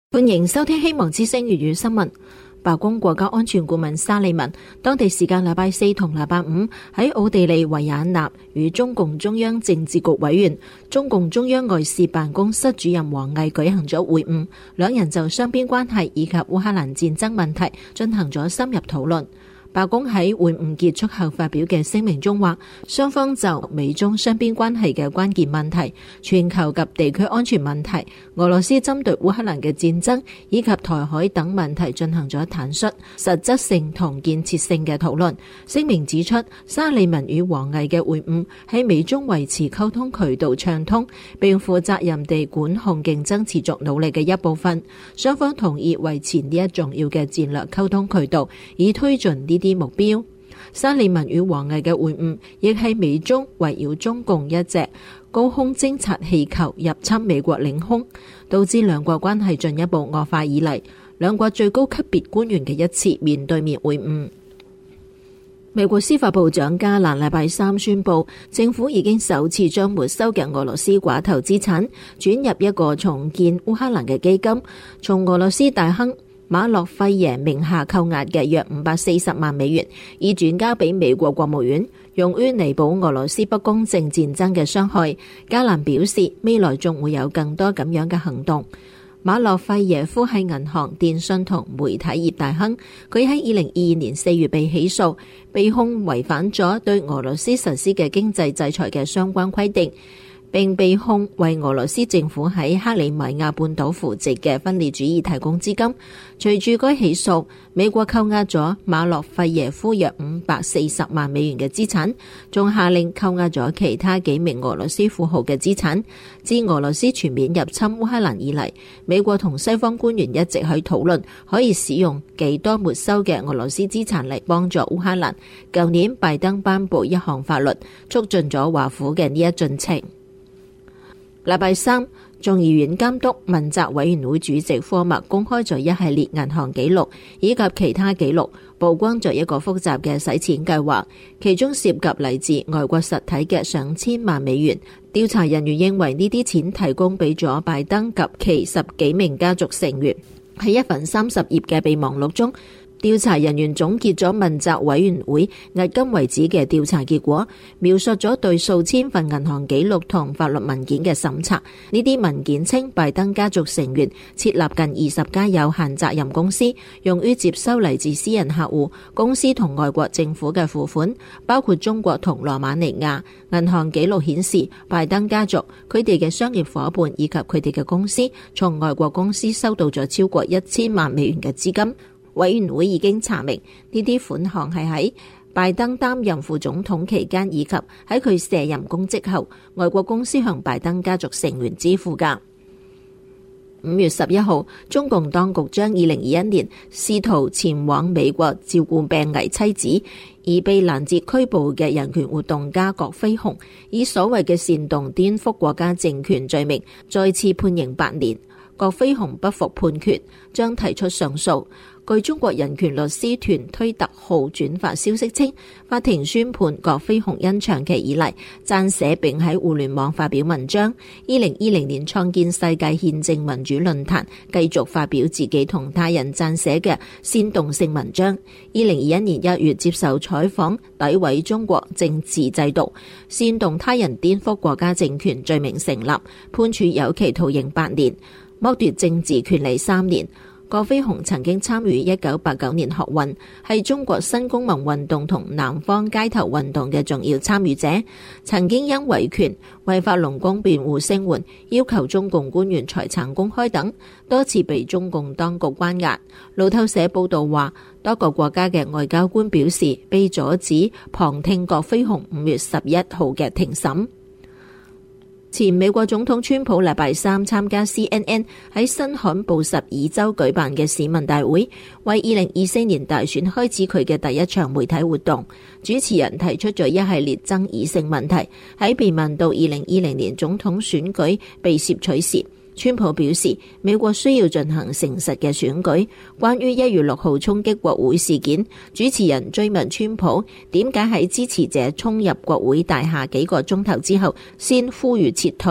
歡迎收聽希望之聲粵語新聞。白宮國家安全顧問沙利文當地時間禮拜四同禮拜五喺奧地利維也納與中共中央政治局委員、中共中央外事辦公室主任王毅舉行咗會晤，兩人就雙邊關係以及烏克蘭戰爭問題進行咗深入討論。白宮喺會晤結束後發表嘅聲明中話，雙方就美中雙邊關係嘅關鍵問題、全球及地區安全問題、俄羅斯針對烏克蘭嘅戰爭以及台海等問題進行咗坦率、實質性同建設性嘅討論。聲明指出，沙利文與王毅嘅會晤喺美中維持溝通渠道暢通並負責任地管控競爭持續努力嘅一部分。雙方同意維持呢一重要嘅戰略溝通渠道，以推進呢啲目標。沙利文與王毅嘅會晤亦係美中圍繞中共一隻高空偵察氣球入侵美國領空，導致兩國關係進一步惡化以嚟，兩國最高級別官員嘅一次面對面會晤。美國司法部長加蘭禮拜三宣布，政府已經首次將沒收嘅俄羅斯寡頭資產轉入一個重建烏克蘭嘅基金，從俄羅斯大亨馬洛費耶名下扣押嘅約540萬美元，已轉交俾美國國務院，用於彌補俄羅斯不公正戰爭嘅傷害。加蘭表示，未來仲會有更多咁樣嘅行動。馬洛費耶夫係銀行、電信同媒體業大亨，佢喺2022年4月被起訴，被控違反咗對俄羅斯實施嘅經濟制裁嘅相關規定，並被控為俄羅斯政府喺克里米亞半島扶植嘅分裂主義提供資金。隨住該起訴，美國扣押咗馬洛費耶夫約540萬美元嘅資產，仲下令扣押咗其他幾名俄羅斯富豪嘅資產。自俄羅斯全面入侵烏克蘭以嚟，美國同西方官員一直喺討論可以使用幾多沒收嘅俄羅斯資產嚟幫助烏克蘭。舊年拜登頒布一項法律，促進咗華府嘅呢一進程。禮拜三，眾議院監督問責委員會主席科默公開咗一系列銀行記錄以及其他記錄，曝光咗一個複雜嘅洗錢計劃，其中涉及嚟自外國實體嘅上千萬美元。調查人員認為呢啲錢提供俾咗拜登及其10幾名家族成員。喺一份30頁嘅備忘錄中，調查人員總結咗問責委員會迄今為止嘅調查結果，描述咗對數千份銀行記錄同法律文件嘅審查。呢啲文件稱，拜登家族成員設立近20家有限責任公司，用於接收嚟自私人客戶、公司同外國政府嘅付款，包括中國同羅馬尼亞。銀行記錄顯示，拜登家族、佢哋嘅商業夥伴以及佢哋嘅公司，從外國公司收到咗超過1000萬美元嘅資金。委員會已經查明呢啲款項係喺拜登擔任副總統期間以及喺佢卸任公職後，外國公司向拜登家族成員支付㗎。5月11號，中共當局將2021年試圖前往美國照顧病危妻子而被攔截拘捕嘅人權活動家郭飛雄，以所謂嘅煽動顛覆國家政權罪名再次判刑8年。郭飛雄不服判決，將提出上訴。據中國人權律師團推特號轉發消息稱，法庭宣判郭飛雄因長期以嚟撰寫並喺互聯網發表文章，2020年創建世界憲政民主論壇繼續發表自己同他人撰寫嘅煽動性文章。2021年1月接受採訪，詆毀中國政治制度，煽動他人顛覆國家政權罪名成立，判處有期徒刑8年，剝奪政治權利3年。郭飛雄曾經參與1989年學運，係中國新公民運動同南方街頭運動嘅重要參與者，曾經因維權、為法輪功辯護聲援、要求中共官員財產公開等，多次被中共當局關押。路透社報道話，多個國家嘅外交官表示被阻止旁聽郭飛雄5月11號嘅庭審。前美國總統川普禮拜三參加 CNN 喺新罕布什爾州舉辦嘅市民大會，為2024年大選開始佢嘅第一場媒體活動。主持人提出咗一系列爭議性問題，喺被問到2020年總統選舉被竊取時，川普表示，美國需要進行誠實嘅選舉。關於1月6號衝擊國會事件，主持人追問川普點解喺支持者衝入國會大廈幾個鐘頭之後先呼籲撤退。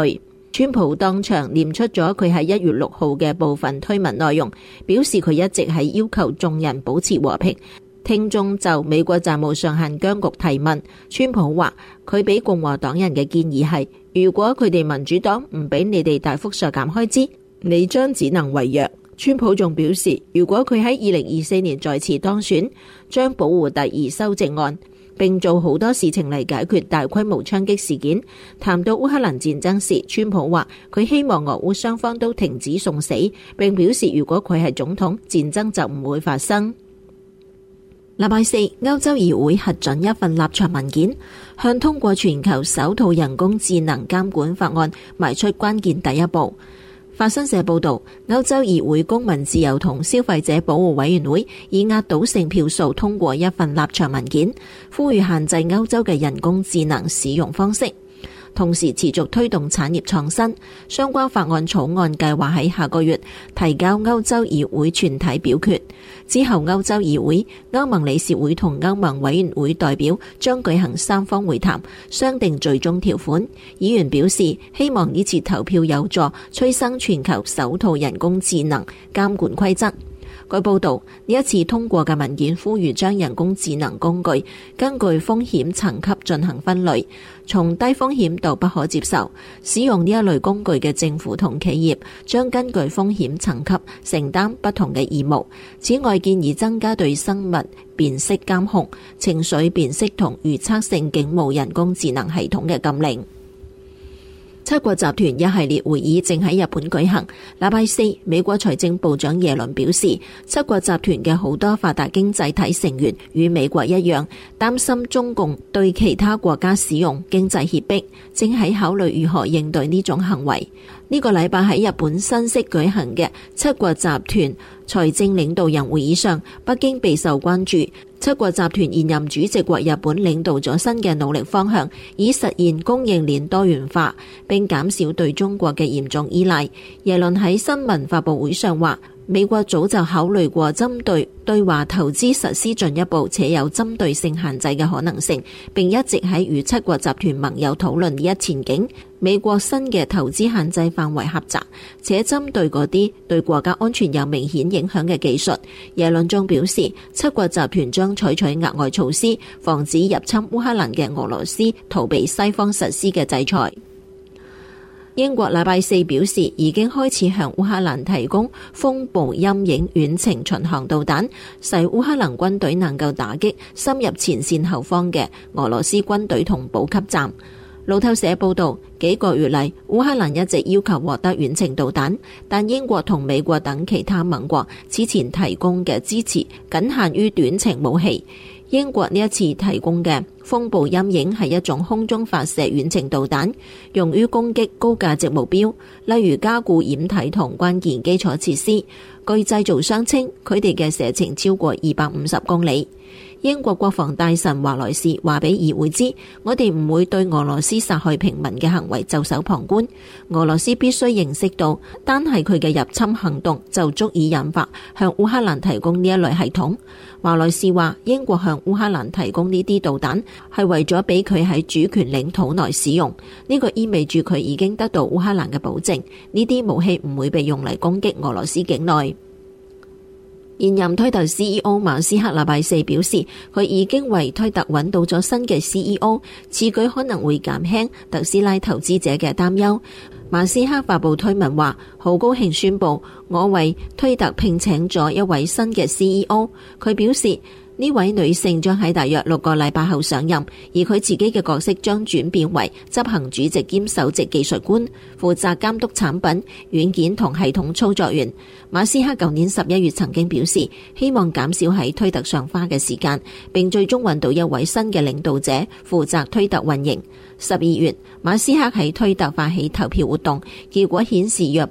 川普當場念出咗佢喺1月6號嘅部分推文內容，表示佢一直係要求眾人保持和平。聽眾就美國債務上限僵局提問，川普話佢俾共和黨人嘅建議係，如果佢哋民主黨唔俾你哋大幅削減開支，你將只能違約。川普仲表示，如果佢喺2024年再次當選，將保護第2修正案，並做好多事情嚟解決大規模槍擊事件。談到烏克蘭戰爭時，川普話佢希望俄烏雙方都停止送死，並表示如果佢係總統，戰爭就唔會發生。禮拜四，歐洲議會核准一份立場文件，向通過全球首套人工智能監管法案邁出關鍵第一步。法新社報道，歐洲議會公民自由同消費者保護委員會以壓倒性票數通過一份立場文件，呼籲限制歐洲嘅人工智能使用方式，同時持續推動產業創新。相關法案草案計劃喺下個月提交歐洲議會全體表決，之後歐洲議會、歐盟理事會同歐盟委員會代表將舉行3方會談，商定最終條款。議員表示希望呢次投票有助催生全球首套人工智能監管規則。據報道，呢一次通過嘅文件呼籲將人工智能工具根據風險層級進行分類，從低風險到不可接受。使用呢一類工具嘅政府同企業將根據風險層級承擔不同嘅義務。此外，建議增加對生物辨識監控、情緒辨識同預測性警務人工智能系統嘅禁令。七國集團一系列會議正喺日本舉行。禮拜四，美國財政部長耶倫表示，七國集團嘅好多發達經濟體成員與美國一樣，擔心中共對其他國家使用經濟脅迫，正喺考慮如何應對呢種行為。呢個禮拜喺日本新潟舉行嘅七國集團財政領導人會議上，北京備受關注。七國集團現任主席國日本領導咗新嘅努力方向，以實現供應鏈多元化，並減少對中國嘅嚴重依賴。耶倫喺新聞發佈會上話，美國早就考慮過針對對華投資實施進一步且有針對性限制嘅可能性，並一直喺與七國集團盟友討論呢一前景。美國新嘅投資限制範圍狹窄，且針對嗰啲對國家安全有明顯影響嘅技術。耶倫仲表示，七國集團將採取額外措施，防止入侵烏克蘭嘅俄羅斯逃避西方實施嘅制裁。英國禮拜四表示，已經開始向烏克蘭提供風暴陰影遠程巡航導彈，使烏克蘭軍隊能夠打擊深入前線後方嘅俄羅斯軍隊同補給站。路透社報道，幾個月嚟，烏克蘭一直要求獲得遠程導彈，但英國同美國等其他盟國此前提供嘅支持僅限於短程武器。英國呢一次提供嘅風暴陰影係一種空中發射遠程導彈，用於攻擊高價值目標，例如加固掩體同關鍵基礎設施。據製造商稱，佢哋嘅射程超過250公里。英國國防大臣華萊士話俾議會知，我哋唔會對俄羅斯殺害平民嘅行為袖手旁觀。俄羅斯必須認識到，單係佢嘅入侵行動就足以引發向烏克蘭提供呢一類系統。華萊士話，英國向烏克蘭提供呢啲導彈係為咗俾佢喺主權領土內使用，呢個意味住佢已經得到烏克蘭嘅保證，呢啲武器唔會被用嚟攻擊俄羅斯境內。現任推特 CEO 馬斯克禮拜四表示，佢已經為推特揾到咗新嘅 CEO， 此舉可能會減輕特斯拉投資者嘅擔憂。馬斯克發佈推文話，好高興宣布我為推特聘請咗一位新嘅 CEO。 佢表示，呢位女性將喺大約6個禮拜後上任，而佢自己嘅角色將轉變為執行主席兼首席技術官，負責監督產品、軟件同系統操作員。馬斯克舊年11月曾經表示，希望減少喺推特上花嘅時間，並最終揾到一位新嘅領導者負責推特運營。12月，馬斯克喺推特發起投票活動，結果顯示約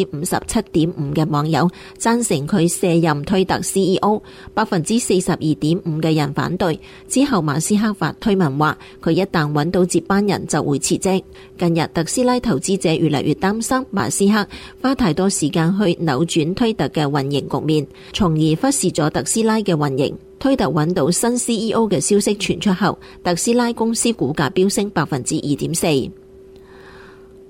57.5% 嘅網友贊成佢卸任推特 CEO， 42.5% 嘅人反對。之後馬斯克發推文話，佢一旦揾到接班人就會辭職。近日特斯拉投資者越嚟越擔心馬斯克花太多時間去扭轉推特嘅運營局面，從而忽視咗特斯拉嘅運營。推特揾到新 CEO 嘅消息傳出後，特斯拉公司股價飆升 2.4%。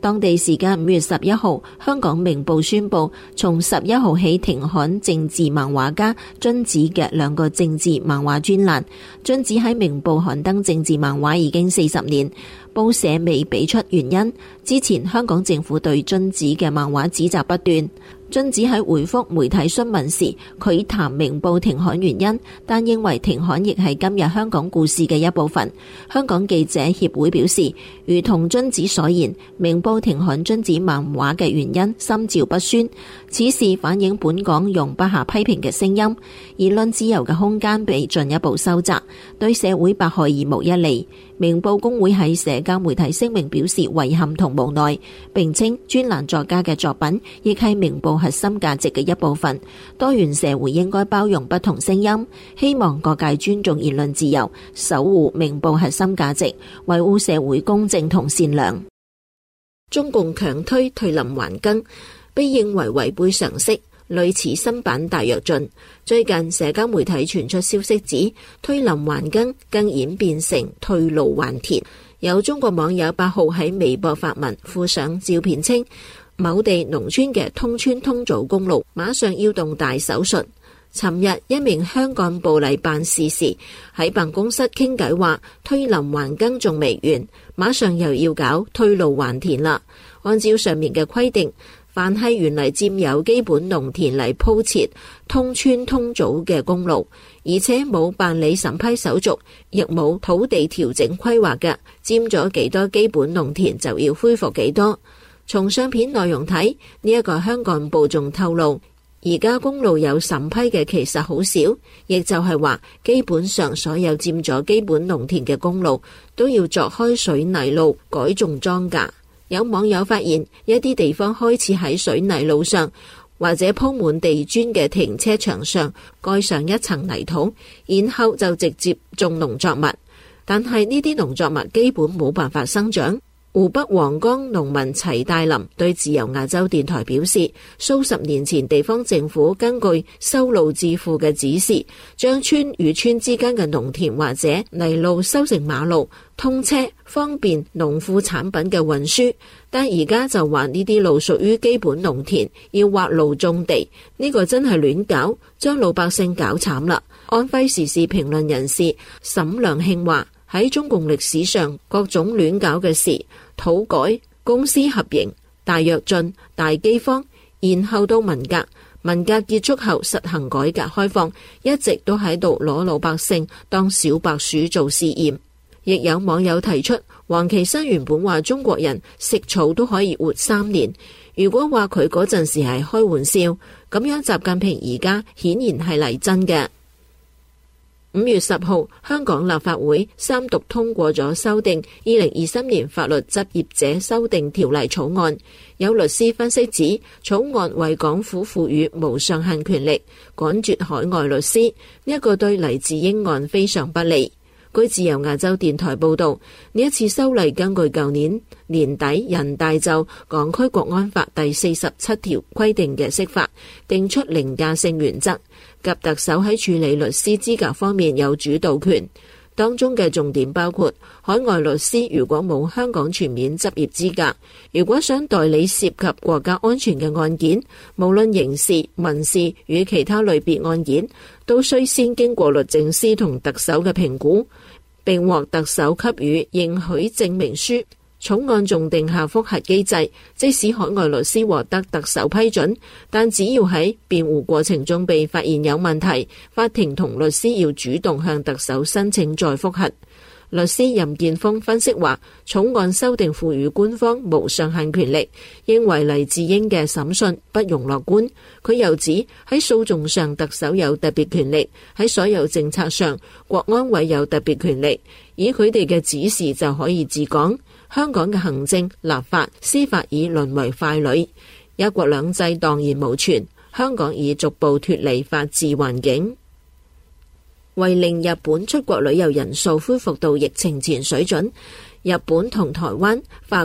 當地時間5月11號，香港明報宣布，從11號起停刊政治漫畫家尊子嘅2個政治漫畫專欄。尊子喺明報刊登政治漫畫已經40年，報社未俾出原因。之前香港政府對尊子嘅漫畫指責不斷。尊子喺回覆媒體詢問時，佢談明報停刊原因，但認為停刊亦係今日香港故事嘅一部分。香港記者協會表示，如同尊子所言，明報停刊尊子漫畫嘅原因心照不宣，此事反映本港容不下批評嘅聲音，言論自由嘅空間被進一步收窄，對社會百害而無一利。明報工會喺社交媒體聲明表示遺憾同無奈，並稱專欄作家嘅作品亦係明報核心價值嘅一部分。多元社會應該包容不同聲音，希望各界尊重言論自由，守護明報核心價值，維護社會公正同善良。中共強推退林還耕，被認為違背常識，類似新版大躍進。最近社交媒體傳出消息指，退林還耕更演變成退路還田。有中國網友8號喺微博發文附上照片稱，某地農村嘅通村通組公路馬上要動大手術。尋日一名鄉幹部嚟辦事時，喺辦公室傾偈話，退林還耕仲未完，馬上又要搞退路還田啦。按照上面嘅規定，凡係原嚟佔有基本農田嚟鋪設通村通組嘅公路，而且冇辦理審批手續，亦冇土地調整規劃嘅，佔咗幾多基本農田就要恢復幾多。從相片內容睇，呢一個鄉幹部仲透露，而家公路有審批嘅其實好少，亦就係話基本上所有佔咗基本農田嘅公路都要鑿開水泥路改種莊稼。有網友發現，一啲地方開始喺水泥路上或者鋪滿地磚嘅停車場上蓋上一層泥土，然後就直接種農作物，但係呢啲農作物基本冇辦法生長。湖北黃岡農民齊大林對自由亞洲電台表示，數十年前地方政府根據修路致富嘅指示，將村與村之間嘅農田或者泥路修成馬路，通車方便農副產品嘅運輸。但而家就話呢啲路屬於基本農田，要挖路種地，呢個真係亂搞，將老百姓搞慘啦。安徽時事評論人士沈良慶話，喺中共歷史上各種亂搞嘅事，土改、公私合營、大躍進、大饑荒，然後到文革，文革結束後實行改革開放，一直都喺度攞老百姓當小白鼠做試驗。亦有網友提出，王岐山原本話中國人食草都可以活3年，如果話佢嗰陣時係開玩笑，咁樣習近平而家顯然係嚟真嘅。5月10號，香港立法會3讀通過咗修訂2023年法律執業者修訂條例草案。有律師分析指，草案為港府賦予無上限權力，趕絕海外律師，呢一個對黎智英案非常不利。據自由亞洲電台報道，呢一次修例根據舊年年底人大就港區國安法第47條規定嘅釋法，定出凌駕性原則，及特首喺處理律師資格方面有主導權。當中嘅重點包括，海外律師如果冇香港全面執業資格，如果想代理涉及國家安全嘅案件，無論刑事、民事與其他類別案件，都需先經過律政司同特首嘅評估，並獲特首給予認許證明書。草案仲定下覆核機制，即使海外律師獲得特首批准，但只要喺辯護過程中被發現有問題，法庭同律師要主動向特首申請再覆核。律師任建峰分析話，草案修訂賦予官方無上限權力，認為黎智英嘅審訊不容樂觀。佢又指喺訴訟上特首有特別權力，喺所有政策上國安委有特別權力，以佢哋嘅指示就可以治港。香港嘅行政、立法、司法已淪為傀儡，一國兩制蕩然無存，香港已逐步脫離法治環境。為令日本出國旅遊人數恢復到疫情前水準，日本同台灣、法國、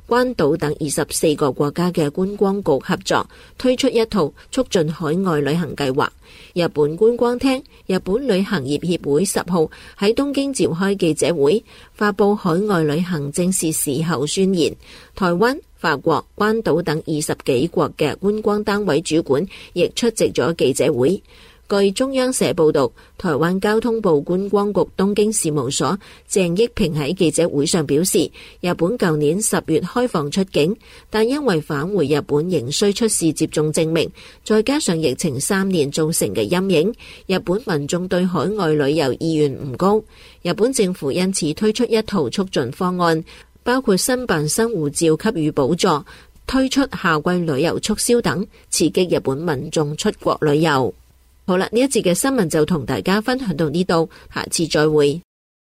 關島等24個國家嘅觀光局合作，推出一套促進海外旅行計劃。日本觀光廳、日本旅行業協會10號喺東京召開記者會，發佈海外旅行正是時候宣言。台灣、法國、關島等20幾國嘅觀光單位主管亦出席咗記者會。據中央社報道，台灣交通部觀光局東京事務所鄭益平喺記者會上表示，日本舊年10月開放出境，但因為返回日本仍需出示接種證明，再加上疫情3年造成嘅陰影，日本民眾對海外旅遊意願唔高。日本政府因此推出一套促進方案，包括申辦新護照給予補助，推出夏季旅遊促銷等，刺激日本民眾出國旅遊。好啦，呢一節嘅新聞就同大家分享到呢度，下次再會。